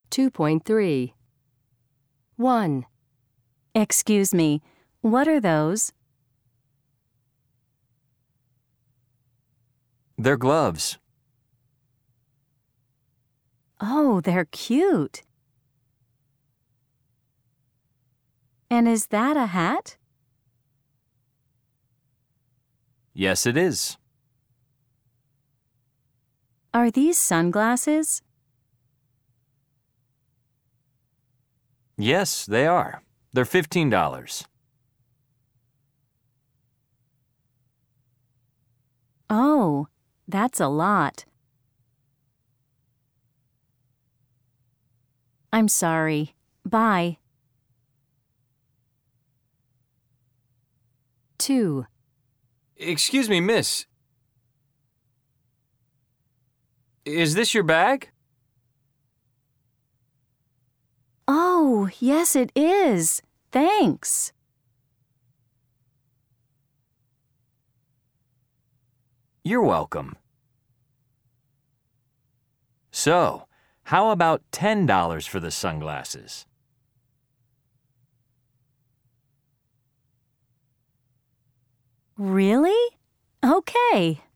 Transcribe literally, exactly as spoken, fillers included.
two point three. one. Excuse me, what are those? They're gloves. Oh, they're cute. And is that a hat? Yes, it is. Are these sunglasses? Yes, they are. They're fifteen dollars. Oh, that's a lot. I'm sorry. Bye. two. Excuse me, miss. Is this your bag? Oh, yes it is. Thanks. You're welcome. So, how about ten dollars for the sunglasses? Really? Okay.